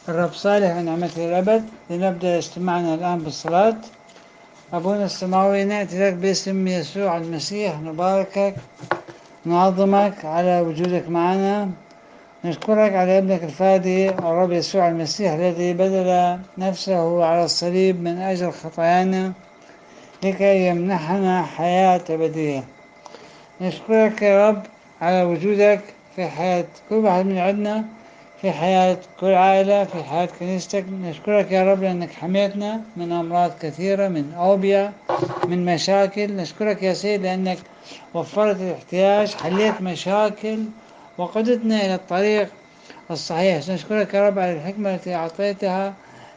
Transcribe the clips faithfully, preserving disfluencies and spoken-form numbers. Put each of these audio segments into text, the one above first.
الرب صالح ونعمته الأبد. لنبدأ استماعنا الآن بالصلاة. أبونا السماوي، نأتي لك باسم يسوع المسيح، نباركك نعظمك على وجودك معنا. نشكرك على ابنك الفادي الرب يسوع المسيح الذي بذل نفسه على الصليب من أجل خطايانا لكي يمنحنا حياة أبدية. نشكرك يا رب على وجودك في حياة كل واحد من عندنا، في حياة كل عائلة، في حياة كنيستك. نشكرك يا رب لأنك حميتنا من أمراض كثيرة، من أوبيا، من مشاكل. نشكرك يا سيد لأنك وفرت الاحتياج، حليت مشاكل وقدتنا إلى الطريق الصحيح. نشكرك يا رب على الحكمة التي أعطيتها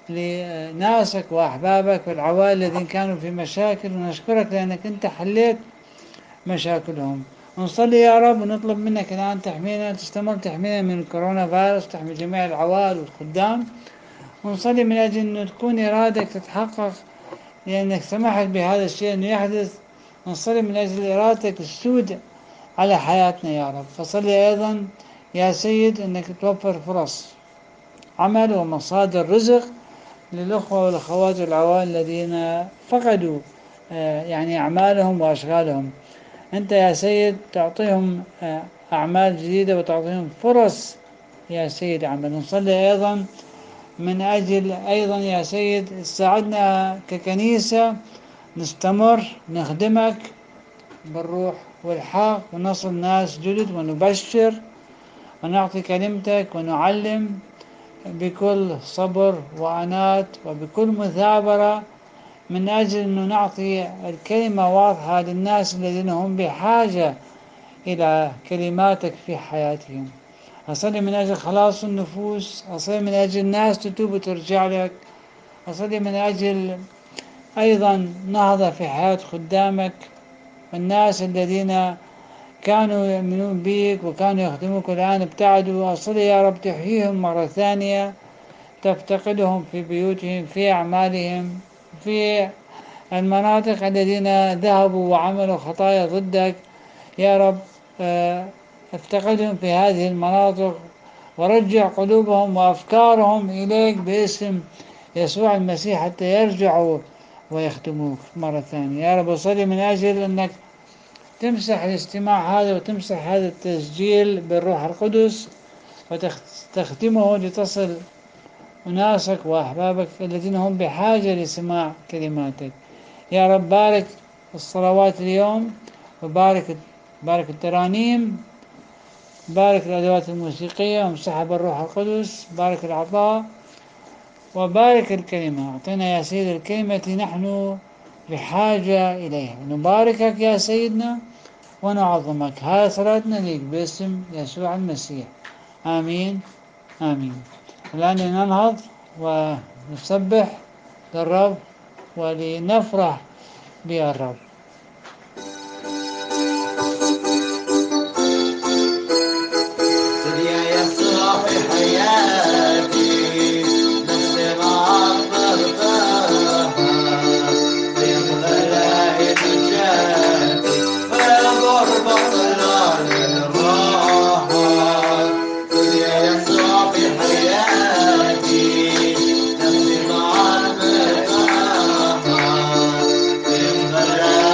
لناسك وأحبابك والعوائل الذين كانوا في مشاكل، ونشكرك لأنك أنت حليت مشاكلهم. نصلي يا رب ونطلب منك الآن تحمينا، تستمر تحمينا من الكورونا فيروس، تحمي جميع العوائل والخدام. ونصلي من أجل أن تكون إرادتك تتحقق لأنك سمحت بهذا الشيء أنه يحدث. نصلي من أجل إرادتك تسود على حياتنا يا رب. فصلي أيضا يا سيد أنك توفر فرص عمل ومصادر رزق للأخوة والأخوات والعوائل الذين فقدوا يعني أعمالهم وأشغالهم. أنت يا سيد تعطيهم أعمال جديدة وتعطيهم فرص يا سيد عمل. نصلي أيضا من أجل أيضا يا سيد ساعدنا ككنيسة نستمر نخدمك بالروح والحق ونصل ناس جدد ونبشر ونعطي كلمتك ونعلم بكل صبر وعنات وبكل مثابرة من أجل أن نعطي الكلمة واضحة للناس الذين هم بحاجة إلى كلماتك في حياتهم. أصلي من أجل خلاص النفوس، أصلي من أجل الناس تتوب وترجع لك، أصلي من أجل أيضا نهضة في حياة خدامك والناس الذين كانوا يؤمنون بك وكانوا يخدموك والآن ابتعدوا. أصلي يا رب تحييهم مرة ثانية، تفتقدهم في بيوتهم، في أعمالهم، في المناطق الذين ذهبوا وعملوا خطايا ضدك يا رب. افتقدهم في هذه المناطق ورجع قلوبهم وأفكارهم إليك باسم يسوع المسيح حتى يرجعوا ويخدموك مرة ثانية يا رب. أصلي من أجل أنك تمسح الاستماع هذا وتمسح هذا التسجيل بالروح القدس وتختمه لتصل أناسك وأحبابك الذين هم بحاجة لسماع كلماتك يا رب. بارك الصلوات اليوم وبارك بارك الترانيم، بارك الأدوات الموسيقية وامسحها بالروح القدس، بارك العطاء وبارك الكلمة. أعطينا يا سيد الكلمة التي نحن بحاجة إليها. نباركك يا سيدنا ونعظمك. هذا صلاتنا ليك باسم يسوع المسيح، آمين آمين. الآن لننهض ونسبح للرب ولنفرح بالرب. يا يسوع في حياتي نفسي ما أقدرها من غلاء نجاتي فغربة ضلال الراحة. يا يسوع في حياتي نفسي ما أقدرها من غلاء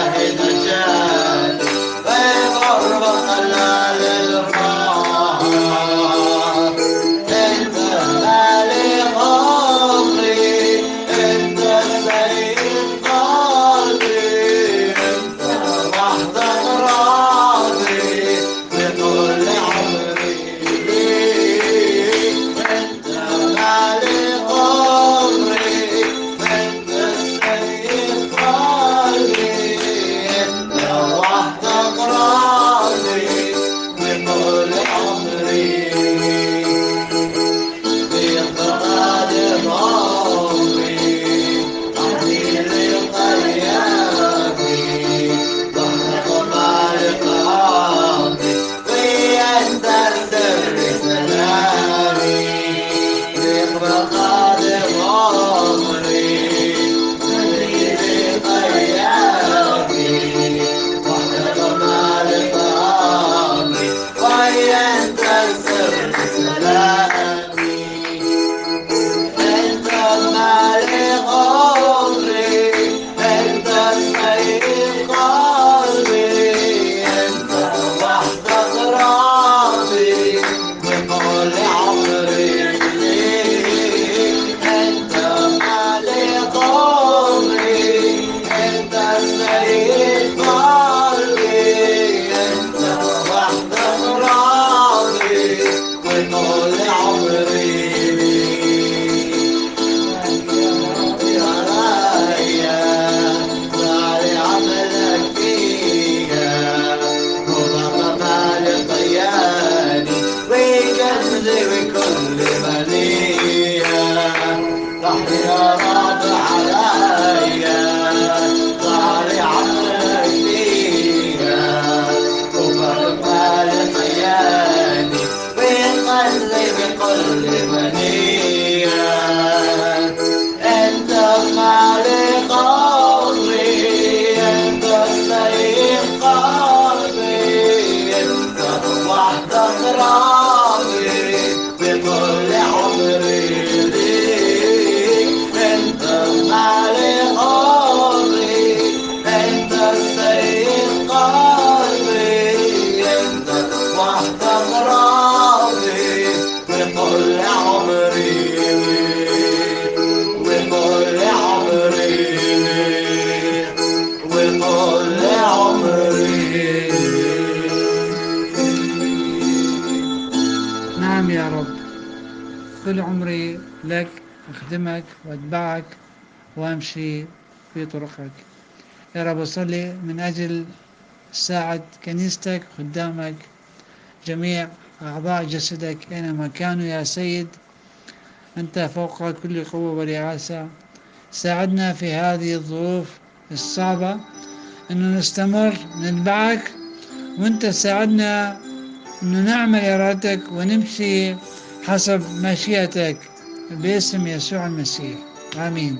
عمري لك أخدمك وأتبعك وأمشي في طرقك. يا رب أصلي من أجل ساعة كنيستك خدامك جميع أعضاء جسدك أينما كانوا يا سيد، أنت فوق كل قوة ورعاسة. ساعدنا في هذه الظروف الصعبة أنه نستمر نتبعك، وأنت ساعدنا أنه نعمل إرادتك ونمشي حسب مشيئتك باسم يسوع المسيح، آمين.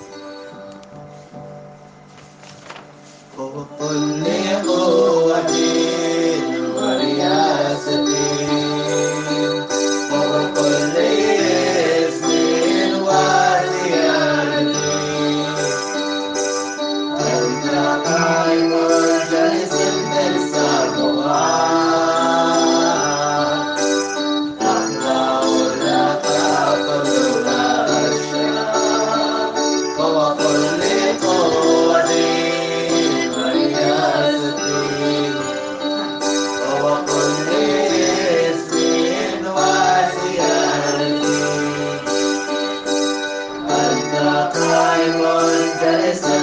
وكل قوتي ورياستي وكل اسم وزيادتي، أنت قائم جالس في السماوات، تخضع لك كل الأشياء. وكل قوتي ورياستي وكل اسم وزيادتي، أنت قائم جالس في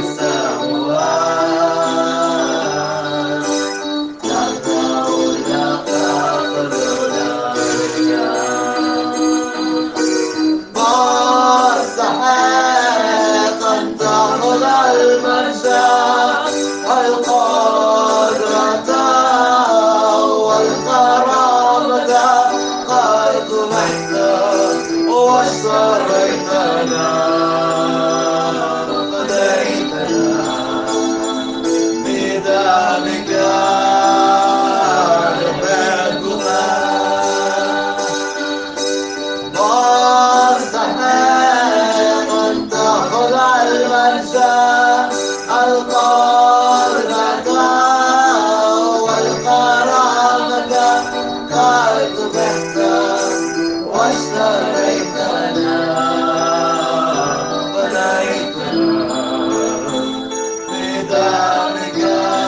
السماوات، تخضع لك كل الأشياء. مستحق أن تأخذ المجد والقدرة والكرامة، قد ذبحت واشتريتنا فديتنا بدمك نحبك. مستحق أن تأخذ المجد القدرة والكرامة، قد ذبحت واشتريتنا فديتنا بدمك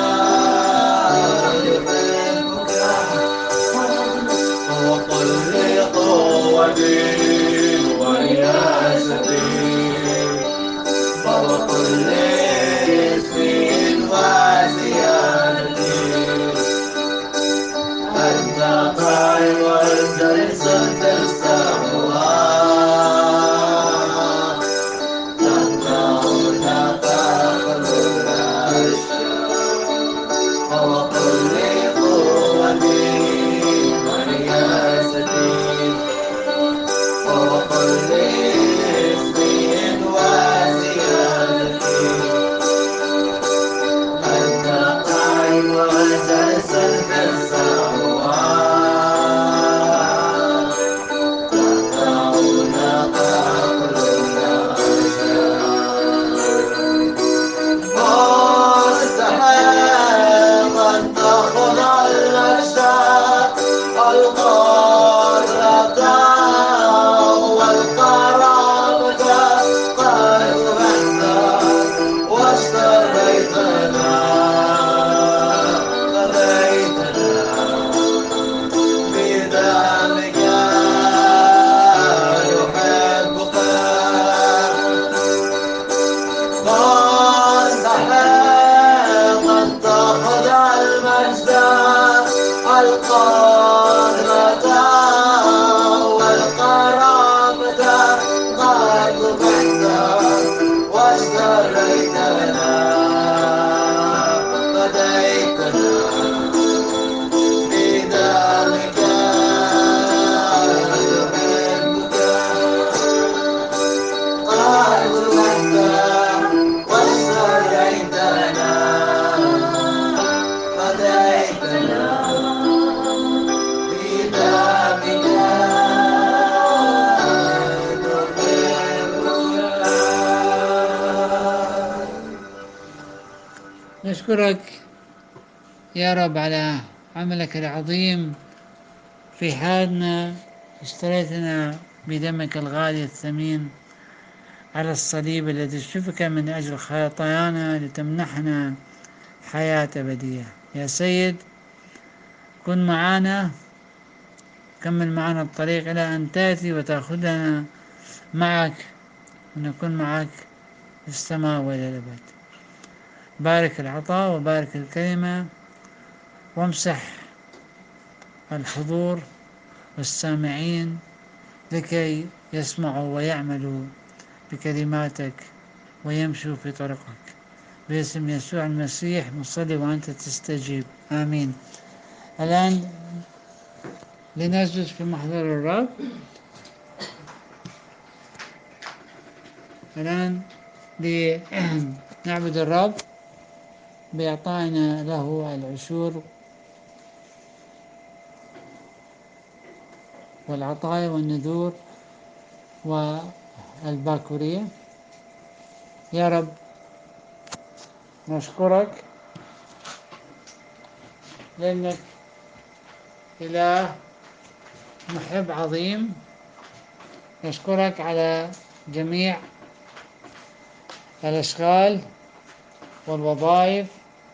نحبك. وكل قوتي ورياستي وكل اسم وزيادتي، أنت قائم جالس في السماوات، تخضع لك كل الأشياء. وكل قوتي ورياستي وكل اسم وزيادتي، أنت قائم جالس في السماوات، تخضع لك كل الأشياء. مستحق أن تأخذ المجد القدرة والكرامة، قد ذبحت واشتريتنا فديتنا بدمك نحبك. مستحق أن تأخذ المجد القدرة والكرامة، قد ذبحت واشتريتنا فديتنا بدمك نحبك. قد ذبحت واشتريتنا فديتنا بدمك نحبك. نشكرك يا رب على عملك العظيم في حياتنا. اشتريتنا بدمك الغالي الثمين على الصليب الذي سفك من أجل خطايانا لتمنحنا حياة أبدية. يا سيد، كن معنا كمل معنا الطريق إلى أن تأتي وتأخذنا معك ونكون معك في السماء وإلى الأبد. بارك العطاء وبارك الكلمة، وامسح الحضور والسامعين لكي يسمعوا ويعملوا بكلماتك ويمشوا في طرقك. باسم يسوع المسيح نصلي وأنت تستجيب، آمين. الآن لنسجد في محضر الرب. الآن لنعبد الرب بإعطائنا له العشور والعطايا والنذور والباكورية. يا رب نشكرك لأنك إله محب عظيم. نشكرك على جميع الأشغال والوظائف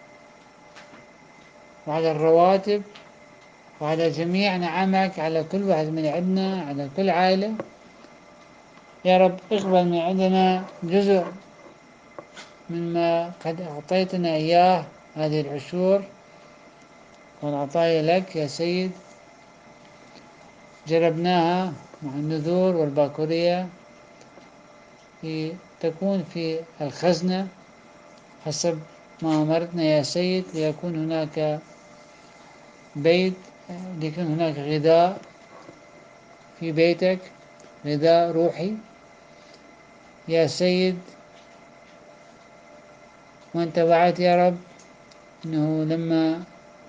وعلى الرواتب وعلى جميع نعمك على كل واحد من عندنا، على كل عائلة. يا رب اقبل من عندنا جزء مما قد أعطيتنا إياه، هذه العشور والعطايا لك يا سيد. جربناها مع النذور والباكورية في تكون في الخزنة حسب ما أمرتنا يا سيد، ليكون هناك بيت، ليكون هناك غذاء في بيتك، غذاء روحي يا سيد. وأنت وعدت يا رب أنه لما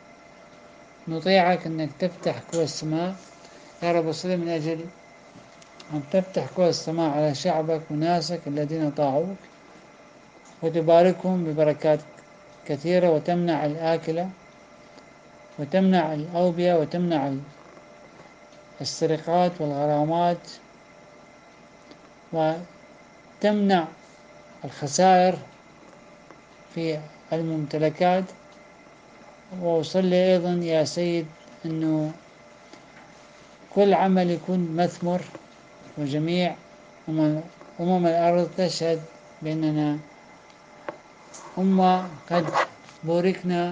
نطيعك أنك تفتح قوى السماء. يا رب أصلي من أجل أن تفتح قوى السماء على شعبك وناسك الذين طاعوك، وتباركهم ببركات كثيرة، وتمنع الآكلة وتمنع الأوبئة وتمنع السرقات والغرامات وتمنع الخسائر في الممتلكات. وأصلي أيضا يا سيد أنه كل عمل يكون مثمر، وجميع أمم الأرض تشهد بأننا أمة قد بوركنا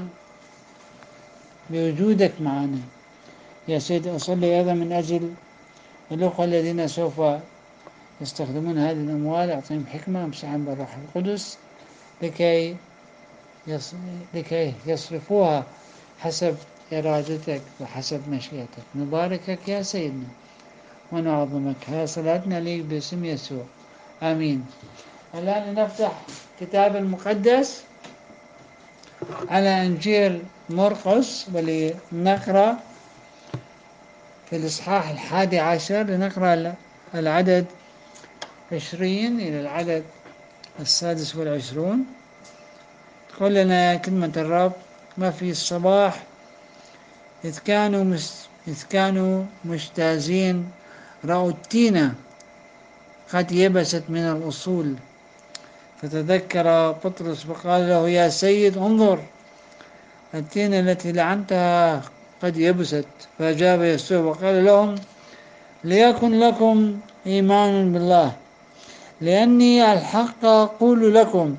بوجودك معنا يا سيد. أصلي أيضا من أجل الأخوة الذين سوف يستخدمون هذه الأموال، أعطيهم حكمة امسحهم بالروح القدس لكي لكي يصرفوها حسب إرادتك وحسب مشيئتك. نباركك يا سيدنا ونعظمك. هذا صلاتنا ليك باسم يسوع، آمين. الآن نفتح كتاب المقدس على إنجيل مرقس، ولنقرأ في الإصحاح الحادي عشر، لنقرأ العدد عشرين إلى العدد السادس والعشرون. تقول لنا كلمة الرب: ما في الصباح إذ كانوا مس إذ كانوا مجتازين رأوا التينة قد يبست من الأصول، فتذكر بطرس وقال له: يا سيد انظر، التينة التي لعنتها قد يبست. فأجاب يسوع وقال لهم: ليكن لكم إيمان بالله، لأني الحق أقول لكم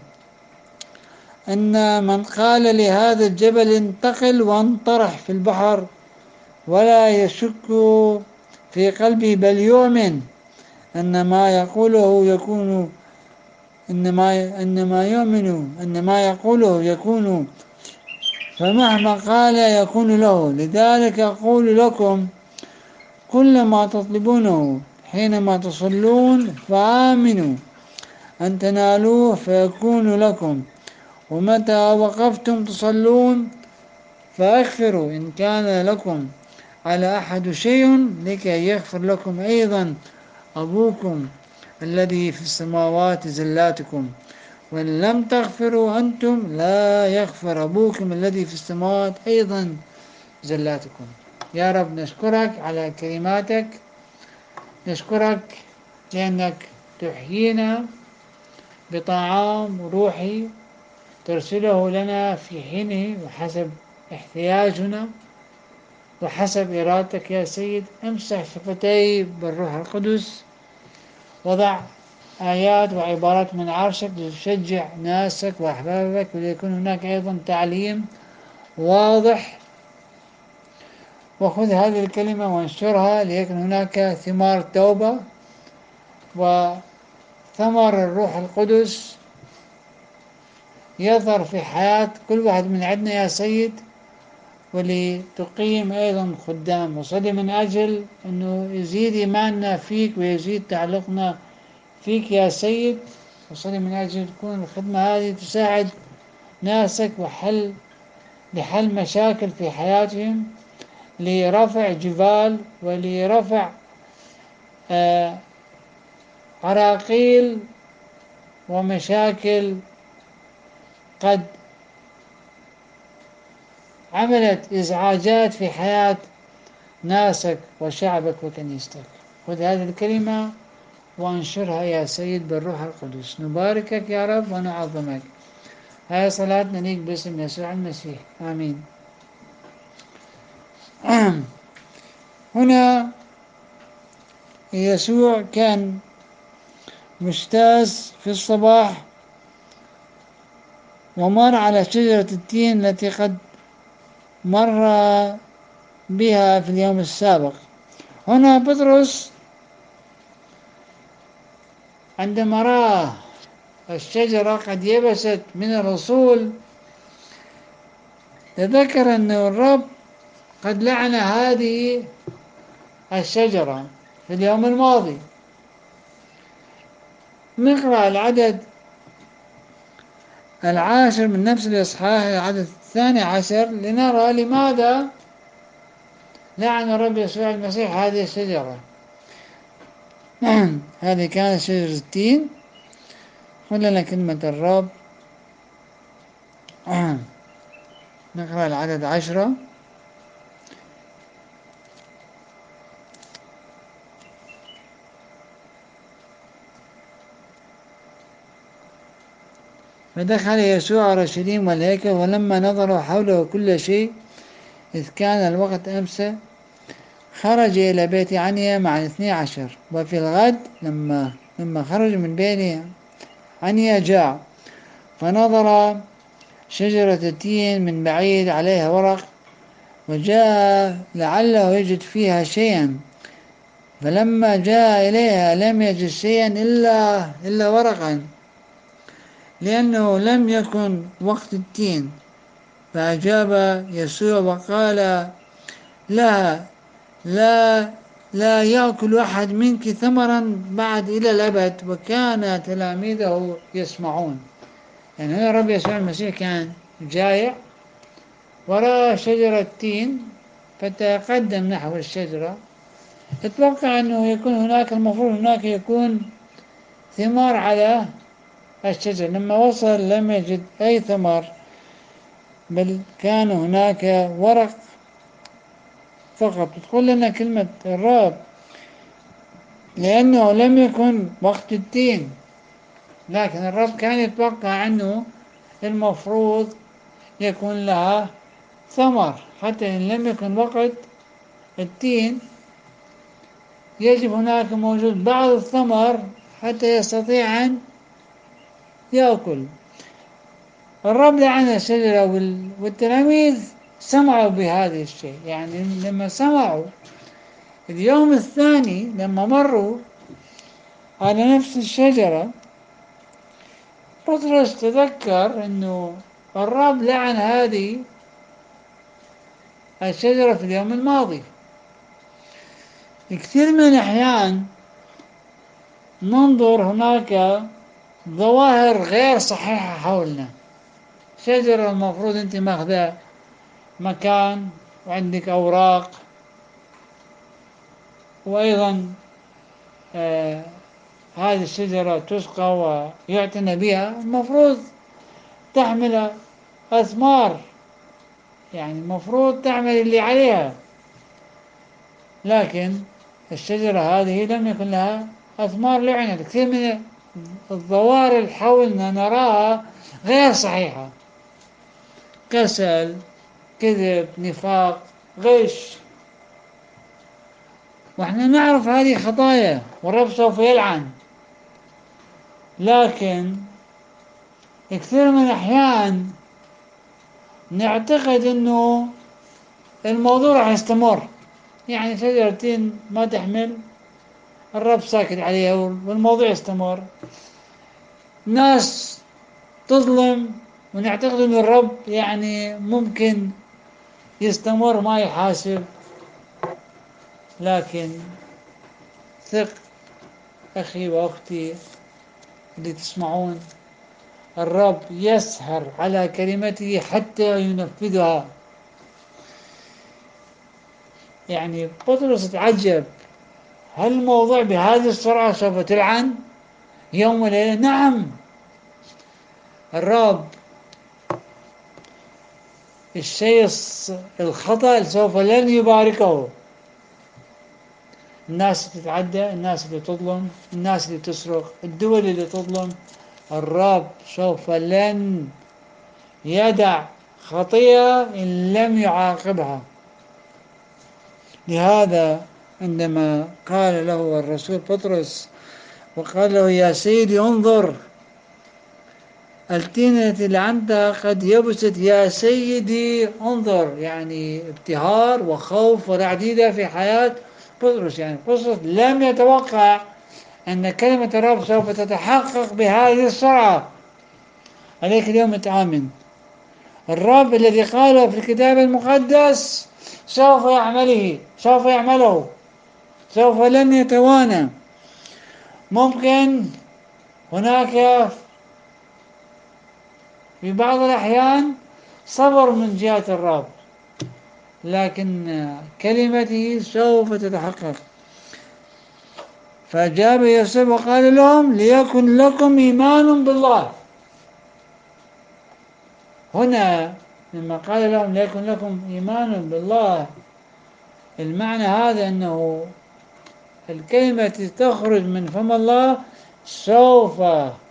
أن من قال لهذا الجبل انتقل وانطرح في البحر ولا يشك في قلبه بل يؤمن أن ما يقوله يكون إنما إنما يؤمن أن ما يقوله يكون، فمهما قال يكون له. لذلك أقول لكم كل ما تطلبونه حينما تصلون فآمنوا أن تنالوه فيكون لكم. ومتى وقفتم تصلون فأغفروا إن كان لكم على أحد شيء، لكي يغفر لكم أيضا أبوكم الذي في السماوات زلاتكم. وإن لم تغفروا أنتم لا يغفر أبوكم الذي في السماوات أيضا زلاتكم. يا رب نشكرك على كلماتك، نشكرك لأنك تحيينا بطعام روحي ترسله لنا في حينه وحسب احتياجنا. وحسب إرادتك يا سيد. امسح شفتي بالروح القدس، وضع آيات وعبارات من عرشك لتشجع ناسك وأحبابك، وليكون هناك أيضا تعليم واضح. وخذ هذه الكلمة وانشرها ليكن هناك ثمار توبة وثمر الروح القدس يظهر في حياة كل واحد من عندنا يا سيد، ولتقيم أيضا خدام. وصلي من أجل أنه يزيد إيماننا فيك ويزيد تعلقنا فيك يا سيد. وصلي من أجل تكون الخدمة هذه تساعد ناسك وحل لحل مشاكل في حياتهم، لرفع جبال ولرفع آه عراقيل ومشاكل قد عملت إزعاجات في حياة ناسك وشعبك وكنيستك. خذ هذه الكلمة وانشرها يا سيد بالروح القدس. نباركك يا رب ونعظمك. هذه صلاتنا ليك باسم يسوع المسيح، آمين. هنا يسوع كان مجتاز في الصباح ومر على شجرة التين التي قد مر بها في اليوم السابق. هنا بطرس عندما رأى الشجرة قد يبست من الأصول تذكر أن الرب قد لعن هذه الشجرة في اليوم الماضي. نقرأ العدد العاشر من نفس الإصحاح، العدد الثاني عشر، لنرى لماذا لعن الرب يسوع المسيح هذه الشجرة. هذه كانت شجرة التين. قل لنا كلمة الرب. نقرأ العدد عشرة. فدخل يسوع اورشليم والهيكل، ولما نظروا حوله كل شيء إذ كان الوقت أمسى، خرج إلى بيت عنيا مع الاثني عشر. وفي الغد لما لما خرج من بيت عنيا جاع، فنظر شجرة التين من بعيد عليها ورق، وجاء لعله يجد فيها شيئا، فلما جاء إليها لم يجد شيئا إلا إلا ورقا، لأنه لم يكن وقت التين. فأجاب يسوع وقال لها: لا لا يأكل أحد منك ثمرا بعد إلى الأبد. وكان تلاميذه يسمعون. يعني هنا الرب يسوع المسيح كان جائع ورأى شجرة تين، فتقدم نحو الشجرة. اتوقع أنه يكون هناك، المفروض هناك يكون ثمار على الشجر. لما وصل لم يجد أي ثمر، بل كان هناك ورق فقط. تقول لنا كلمة الرب لأنه لم يكن وقت التين، لكن الرب كان يتوقع أنه المفروض يكون لها ثمر. حتى إن لم يكن وقت التين يجب هناك موجود بعض الثمر حتى يستطيع أن يأكل. الرب لعن الشجرة والتلاميذ سمعوا بهذا الشيء. يعني لما سمعوا اليوم الثاني لما مروا على نفس الشجرة، بطرس تذكر أنه الرب لعن هذه الشجرة في اليوم الماضي. كثير من الأحيان ننظر هناك ظواهر غير صحيحة حولنا. شجرة المفروض أنت ماخذة مكان وعندك أوراق، وأيضا آه هذه الشجرة تسقى ويعتنى بها، المفروض تحمل أثمار، يعني المفروض تعمل اللي عليها. لكن الشجرة هذه لم يكن لها أثمار لعنت. كثير من الظواهر اللي حولنا نراها غير صحيحة: كسل، كذب، نفاق، غش، وإحنا نعرف هذه خطايا والرب سوف يلعن، لكن كثير من الأحيان نعتقد أنه الموضوع راح يستمر، يعني شجرة تين ما تحمل، الرب ساكت عليها والموضوع يستمر. ناس تظلم ونعتقد أن الرب يعني ممكن يستمر ما يحاسب، لكن ثق أخي وأختي اللي تسمعون، الرب يسهر على كلمته حتى ينفذها. يعني بطرس تعجب، هل الموضوع بهذه السرعة سوف تلعن يوم وليلة؟ نعم، الرب الشيء الخطأ سوف لن يباركه. الناس اللي تتعدى، الناس اللي تظلم، الناس اللي تسرق، الدول اللي تظلم، الرب سوف لن يدع خطيئة إن لم يعاقبها. لهذا عندما قال له الرسول بطرس وقال له يا سيدي انظر التينة اللي عندها قد يبست، يا سيدي انظر، يعني ابتهار وخوف ورعديدة في حياة بطرس. يعني بطرس لم يتوقع أن كلمة الرب سوف تتحقق بهذه السرعة. عليك اليوم تآمن الرب الذي قاله في الكتاب المقدس سوف يعمله، سوف يعمله، سوف لن يتوانى. ممكن هناك في بعض الأحيان صبر من جهة الرب، لكن كلمته سوف تتحقق. فأجاب يوسف وقال لهم ليكن لكم إيمان بالله. هنا لما قال لهم ليكن لكم إيمان بالله، المعنى هذا أنه الكلمة تخرج من فم الله سوف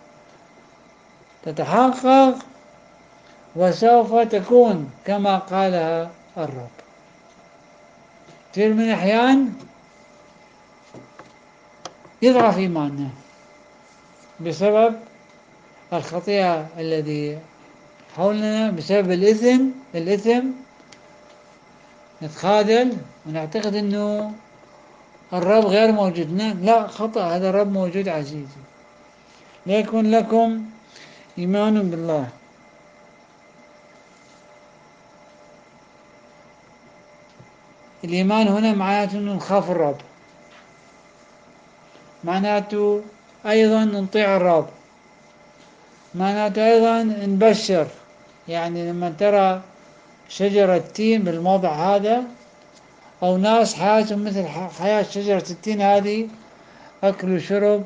تتحقق وسوف تكون كما قالها الرب. كثير من الأحيان يضعف إيماننا بسبب الخطيئة الذي حولنا، بسبب الإثم الإثم نتخاذل ونعتقد أنه الرب غير موجود. لا، خطأ، هذا الرب موجود عزيزي. ليكن لكم إيمان بالله. الإيمان هنا معناته أنه نخاف الرب، معناته أيضا نطيع الرب، معناته أيضا نبشر. يعني لما ترى شجرة تين بالموضع هذا، أو ناس حياتهم مثل حياة شجرة التين هذه، أكل وشرب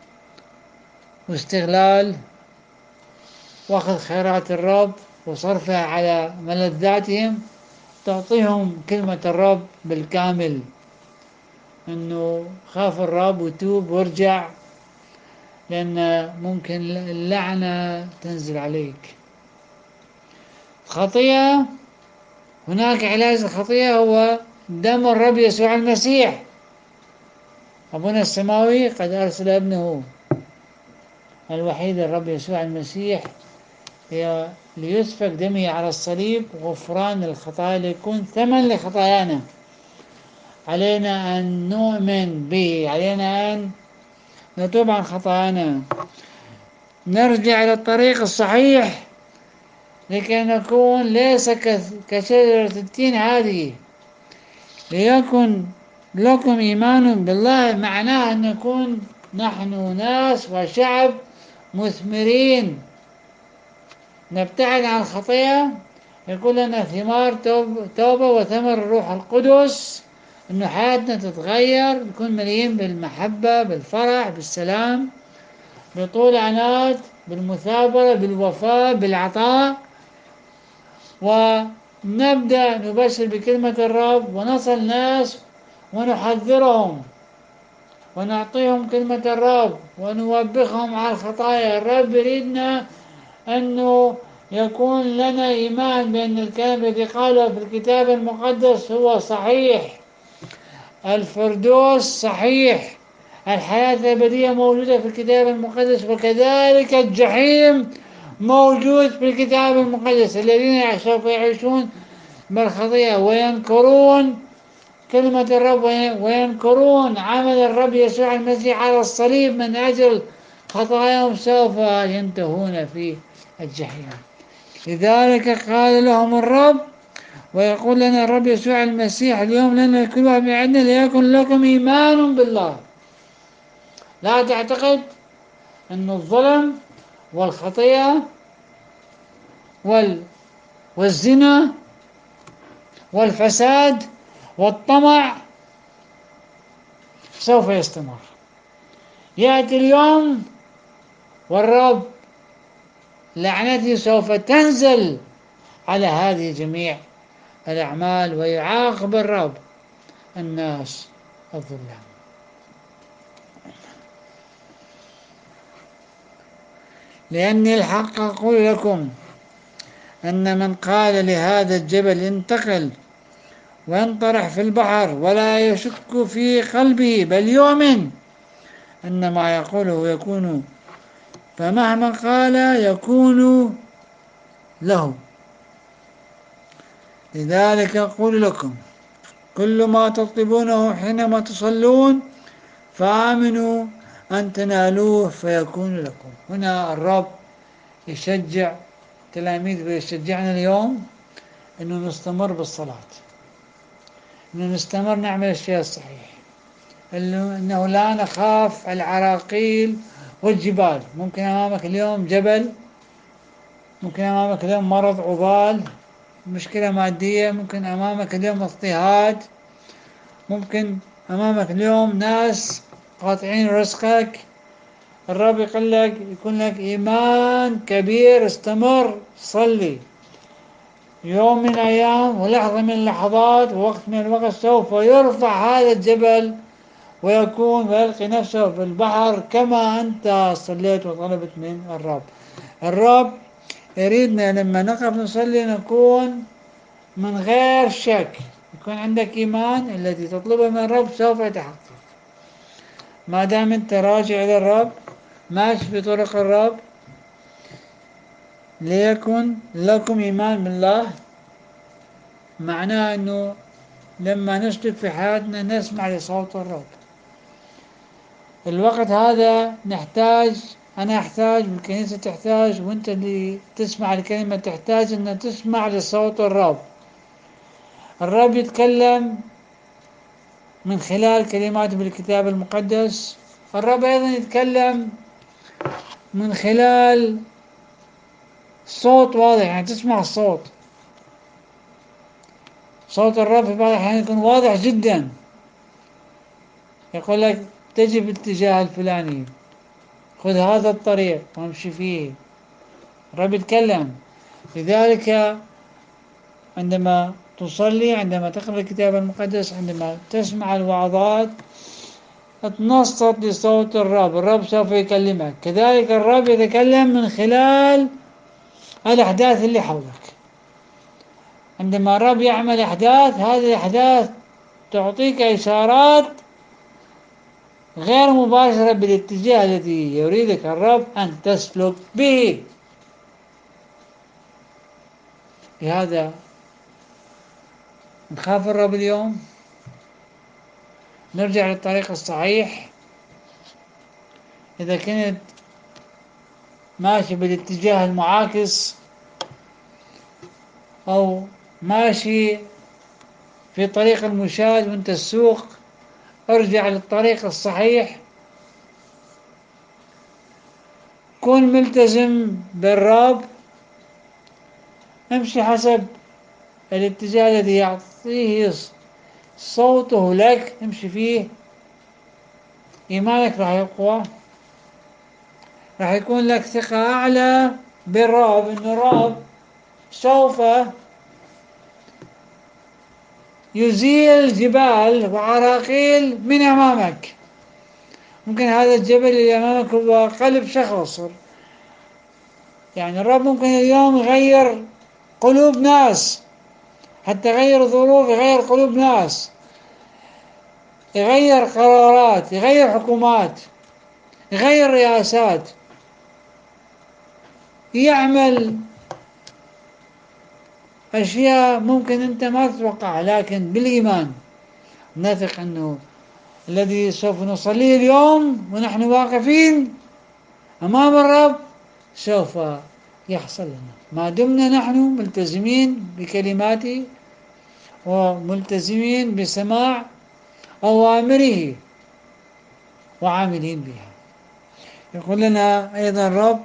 واستغلال وأخذ خيرات الرب وصرفها على ملذاتهم، تعطيهم كلمة الرب بالكامل أنه خاف الرب وتوب وارجع، لأن ممكن اللعنة تنزل عليك. خطيئة، هناك علاج الخطيئة هو دم الرب يسوع المسيح. أبونا السماوي قد أرسل ابنه الوحيد الرب يسوع المسيح هي ليسفك دمه على الصليب غفران الخطايا، ليكون ثمن لخطايانا. علينا أن نؤمن به، علينا أن نتوب عن خطايانا، نرجع إلى الطريق الصحيح لكي نكون ليس كشجرة التين هذه. ليكن لكم إيمان بالله معناه أن نكون نحن ناس وشعب مثمرين، نبتعد عن الخطيئة، يكون لنا ثمار توبة وثمر الروح القدس، أن حياتنا تتغير، نكون مليين بالمحبة، بالفرح، بالسلام، بطول عناد، بالمثابرة، بالوفاء، بالعطاء، ونبدأ نبشر بكلمة الرب ونصل ناس ونحذرهم ونعطيهم كلمة الرب ونوبخهم على الخطايا. الرب يريدنا أنه يكون لنا إيمان بأن الكلام الذي قاله في الكتاب المقدس هو صحيح. الفردوس صحيح، الحياة الأبدية موجودة في الكتاب المقدس، وكذلك الجحيم موجود في الكتاب المقدس. الذين سوف يعيشون بالخطيئة وينكرون كلمة الرب وينكرون عمل الرب يسوع المسيح على الصليب من أجل خطاياهم سوف ينتهون في الجحيم. لذلك قال لهم الرب، ويقول لنا الرب يسوع المسيح اليوم لنا كل واحد من عندنا: ليكن لكم إيمان بالله. لا تعتقد أن الظلم والخطيئة وال والزنا والفساد والطمع سوف يستمر. يأتي اليوم والرب لعنته سوف تنزل على هذه جميع الأعمال، ويعاقب الرب الناس الظلام. لأني الحق أقول لكم أن من قال لهذا الجبل انتقل وانطرح في البحر ولا يشك في قلبه بل يؤمن أن ما يقوله يكون، فمهما قال يكون له. لذلك أقول لكم كل ما تطلبونه حينما تصلون فآمنوا أن تنالوه فيكون لكم. هنا الرب يشجع تلاميذ ويشجعنا اليوم أنه نستمر بالصلاة، أنه نستمر نعمل الشيء الصحيح، أنه لا نخاف العراقيل والجبال. ممكن أمامك اليوم جبل، ممكن أمامك اليوم مرض عضال، مشكلة مادية، ممكن أمامك اليوم اضطهاد، ممكن أمامك اليوم ناس قاطعين رزقك. الرب يقول لك يكون لك إيمان كبير، استمر صلي. يوم من أيام ولحظة من اللحظات ووقت من الوقت سوف يرفع هذا الجبل ويكون ويلقي نفسه في البحر كما أنت صليت وطلبت من الرب. الرب يريدنا لما نقف نصلي نكون من غير شك، يكون عندك إيمان الذي تطلبه من الرب سوف يتحقق. ما دام أنت راجع إلى الرب ماشي في طرق الرب. ليكن لكم إيمان بالله معناه أنه لما نسلك في حياتنا نسمع لصوت الرب. الوقت هذا نحتاج، أنا أحتاج والكنيسة تحتاج وأنت اللي تسمع الكلمة تحتاج أن تسمع لصوت الرب. الرب يتكلم من خلال كلمات بالكتاب المقدس. الرب أيضا يتكلم من خلال صوت واضح، يعني تسمع الصوت. صوت الرب في بعض الأحيان يكون واضح جدا، يقول لك تجي بالاتجاه الفلاني، خذ هذا الطريق وامشي فيه. الرب يتكلم. لذلك عندما تصلي، عندما تقرأ الكتاب المقدس، عندما تسمع الوعظات اتنصت لصوت الرب. الرب سوف يكلمك. كذلك الرب يتكلم من خلال الأحداث اللي حولك. عندما الرب يعمل أحداث، هذه الأحداث تعطيك إشارات غير مباشرة بالاتجاه الذي يريدك الرب أن تسلك به. لهذا نخاف الرب اليوم، نرجع للطريق الصحيح. إذا كنت ماشي بالاتجاه المعاكس أو ماشي في طريق المشاة وانت السوق، ارجع للطريق الصحيح. كن ملتزم بالرب، امشي حسب الاتجاه الذي يعطيه صوته لك، امشي فيه. إيمانك راح يقوى، راح يكون لك ثقة أعلى بالرب، إن الرب سوف يزيل جبال وعراقيل من أمامك. ممكن هذا الجبل اللي أمامك هو قلب شخص، يعني الرب ممكن اليوم يغير قلوب ناس، حتى يغير ظروف، يغير قلوب ناس. يغير قرارات، يغير حكومات، يغير رئاسات، يعمل أشياء ممكن أنت ما تتوقعها، لكن بالإيمان نثق أنه الذي سوف نصليه اليوم ونحن واقفين أمام الرب سوف يحصل لنا، ما دمنا نحن ملتزمين بكلماته وملتزمين بسماع أوامره وعاملين بها. يقول لنا أيضا الرب: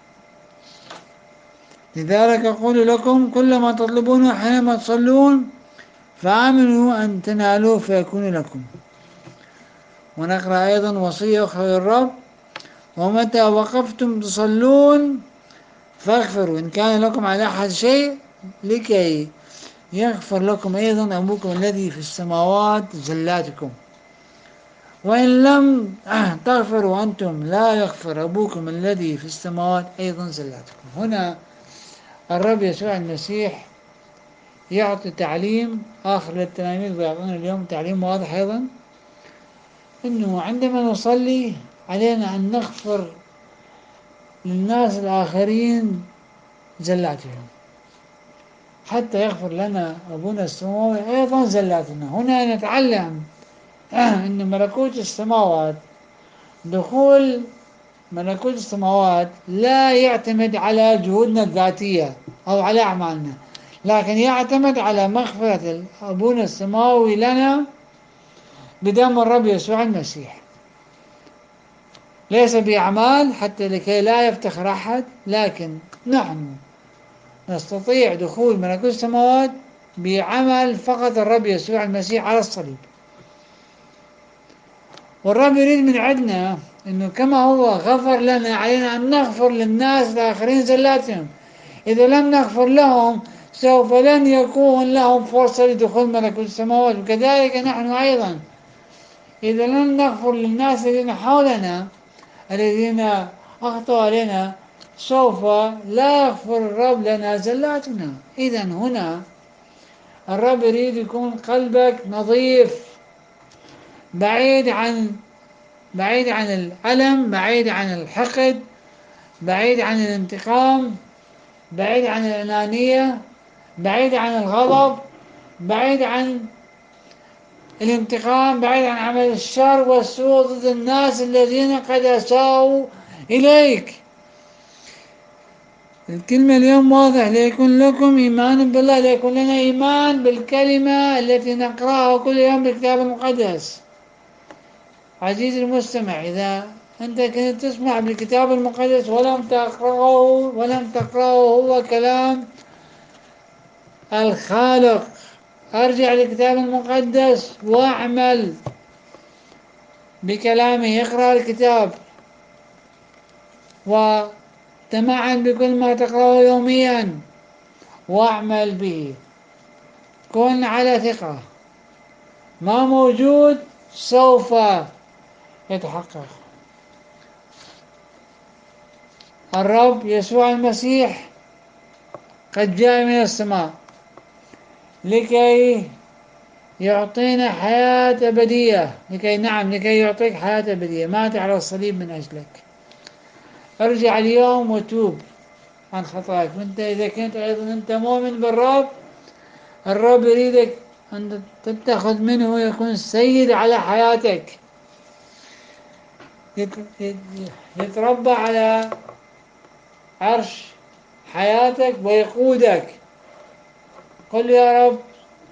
لذلك أقول لكم كل ما تطلبونه حينما تصلون فآمنوا أن تنالوه فيكون لكم. ونقرأ أيضا وصية أخرى للرب: ومتى وقفتم تصلون فاغفروا إن كان لكم على أحد شيء لكي يغفر لكم أيضا أبوكم الذي في السماوات زلاتكم، وإن لم تغفروا أنتم لا يغفر أبوكم الذي في السماوات أيضا زلاتكم. هنا الرب يسوع المسيح يعطي تعليم آخر للتلاميذ، ويعطينا اليوم تعليم واضح أيضا، أنه عندما نصلي علينا أن نغفر للناس الآخرين زلاتهم حتى يغفر لنا أبونا السماوي أيضا زلاتنا. هنا نتعلم أن ملكوت السماوات، دخول ملكوت السماوات لا يعتمد على جهودنا الذاتية أو على أعمالنا، لكن يعتمد على مغفرة أبونا السماوي لنا بدم الرب يسوع المسيح، ليس بأعمال حتى لكي لا يفتخر أحد، لكن نحن نستطيع دخول ملكوت السماوات بعمل فقط الرب يسوع المسيح على الصليب. والرب يريد من عندنا أنه كما هو غفر لنا علينا أن نغفر للناس الآخرين زلاتهم. إذا لم نغفر لهم سوف لن يكون لهم فرصة لدخول ملكوت السماوات، وكذلك نحن أيضا إذا لم نغفر للناس الذين حولنا الذين أخطأوا علينا سوف لا يغفر الرب لنا زلاتنا. إذا هنا الرب يريد يكون قلبك نظيف، بعيد عن بعيد عن الألم، بعيد عن الحقد، بعيد عن الانتقام، بعيد عن الأنانية، بعيد عن الغضب، بعيد عن الانتقام، بعيد عن عمل الشر والسوء ضد الناس الذين قد أساءوا إليك. الكلمة اليوم واضح: ليكن لكم إيمان بالله، ليكن لنا إيمان بالكلمة التي نقرأها كل يوم بالكتاب المقدس. عزيزي المستمع، إذا أنت كنت تسمع بالكتاب المقدس ولم تقرأه ولم تقرأه هو كلام الخالق، أرجع للكتاب المقدس واعمل بكلامه، اقرأ الكتاب وتمعن بكل ما تقرأه يوميا واعمل به. كن على ثقة، ما موجود سوف يتحقق. الرب يسوع المسيح قد جاء من السماء لكي يعطينا حياة أبدية، لكي نعم لكي يعطيك حياة أبدية، مات على الصليب من أجلك. ارجع اليوم وتوب عن خطاك. وانت إذا كنت أيضا أنت مؤمن بالرب، الرب يريدك أن تتخذ منه ويكون سيد على حياتك، يتربى على عرش حياتك ويقودك. قل يا رب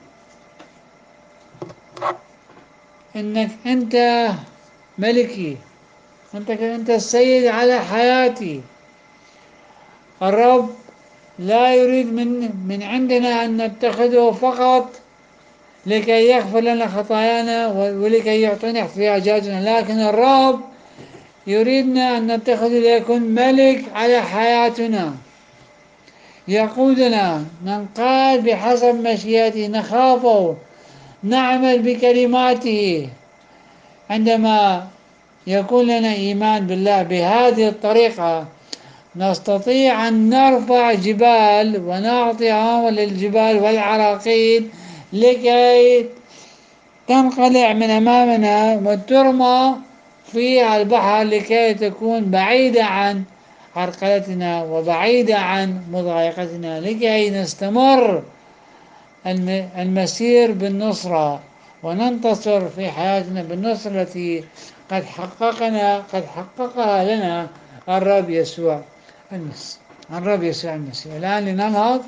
إنك أنت ملكي، أنت أنت السيد على حياتي. الرب لا يريد من من عندنا أن نتخذه فقط لكي يغفر لنا خطايانا ولكي يعطينا احتياجاتنا، لكن الرب يريدنا أن نتخذه ليكون ملك على حياتنا، يقودنا، ننقاد بحسب مشيئته، نخافه، نعمل بكلماته. عندما يكون لنا إيمان بالله بهذه الطريقة نستطيع أن نرفع جبال ونعطي أمر للجبال والعراقيل لكي تنقلع من أمامنا وترمى في البحر لكي تكون بعيدة عن عرقلتنا وبعيدة عن مضايقتنا، لكي نستمر الم- المسير بالنصرة وننتصر في حياتنا بالنصرة التي قد حققنا قد حققها لنا الرب يسوع المسيح. الرب يسوع المسيح. الآن لننهض.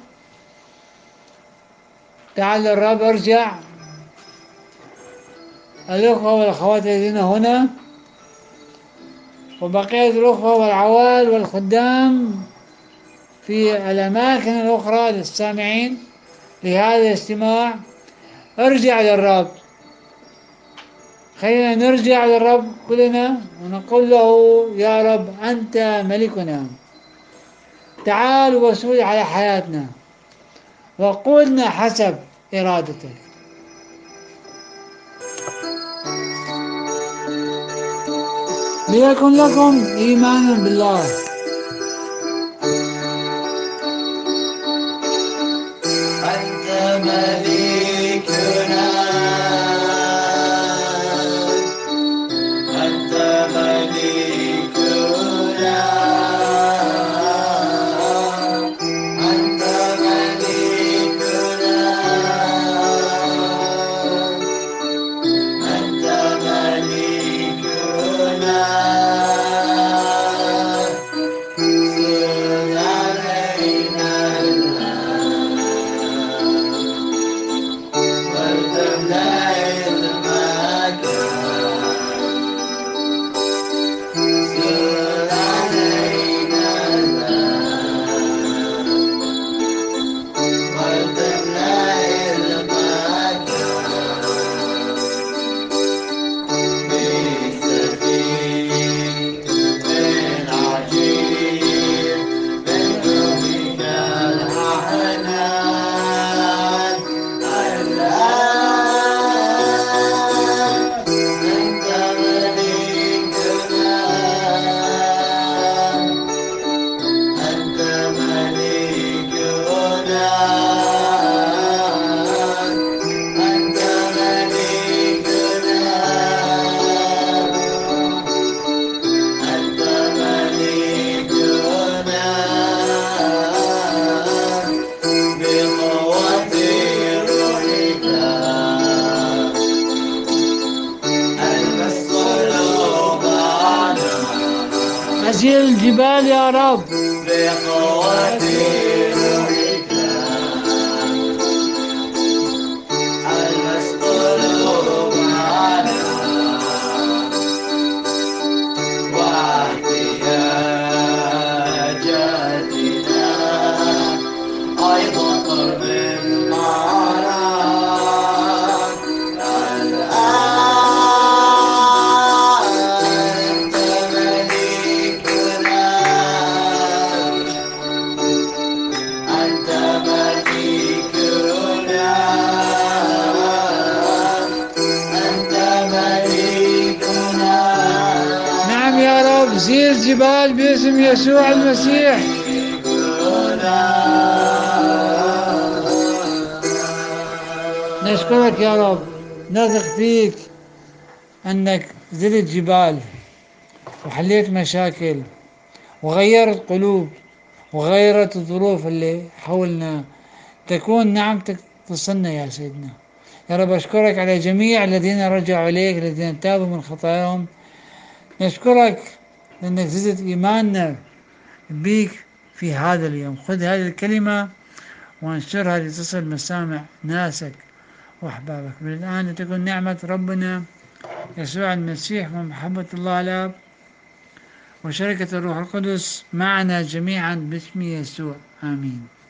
تعال الرب ارجع. الأخوة والأخوات الذين هنا وبقية الأخوة والعوال والخدام في الأماكن الأخرى للسامعين لهذا الاجتماع، ارجع للرب. خلينا نرجع للرب كلنا ونقول له يا رب أنت ملكنا، تعال وسود على حياتنا وقولنا حسب إرادتك. ليكن لكم إيمان بالله. أنت مليكنا، أنت مليكنا، أنت مليكنا، أنت مليكنا، سر علينا الآن وارتفع المكان، سر علينا الآن وارتفع المكان، بسفينة من عجيب من روحك الحنان الآن، أنت مليكنا، أنت مليكنا، أنت مليكنا، أنت مليكنا، بقوة روحك ألمس قلوبنا، أزيل الجبال يا رب. بقوة روحك ألمس قلوبنا، واحتياجاتنا أيضا قرب معك الآن، أنت مليكنا، أنت مليكنا، أنت مليكنا، نعم يا رب، زيل جبال باسم يسوع المسيح. نشكرك يا رب، نثق فيك أنك زلت جبال وحليت مشاكل وغيرت قلوب وغيرت الظروف اللي حولنا. تكون نعمتك تصلنا يا سيدنا. يا رب أشكرك على جميع الذين رجعوا إليك، الذين تابوا من خطاياهم. نشكرك لأنك زدت إيماننا بيك في هذا اليوم. خذ هذه الكلمة وانشرها لتصل مسامع ناسك وأحبابك. من الآن تكون نعمة ربنا يسوع المسيح ومحبة الله الآب وشركة الروح القدس معنا جميعا باسم يسوع. آمين.